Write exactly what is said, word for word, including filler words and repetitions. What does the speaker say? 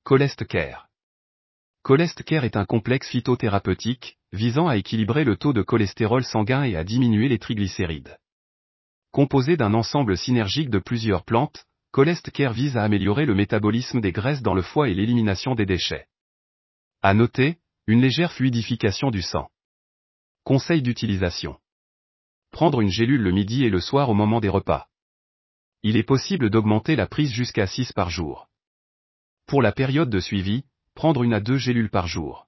Cholest-Care. Cholest-Care est un complexe phytothérapeutique, visant à équilibrer le taux de cholestérol sanguin et à diminuer les triglycérides. Composé d'un ensemble synergique de plusieurs plantes, Cholest-Care vise à améliorer le métabolisme des graisses dans le foie et l'élimination des déchets. À noter, une légère fluidification du sang. Conseil d'utilisation. Prendre une gélule le midi et le soir au moment des repas. Il est possible d'augmenter la prise jusqu'à six par jour. Pour la période de suivi, prendre une à deux gélules par jour.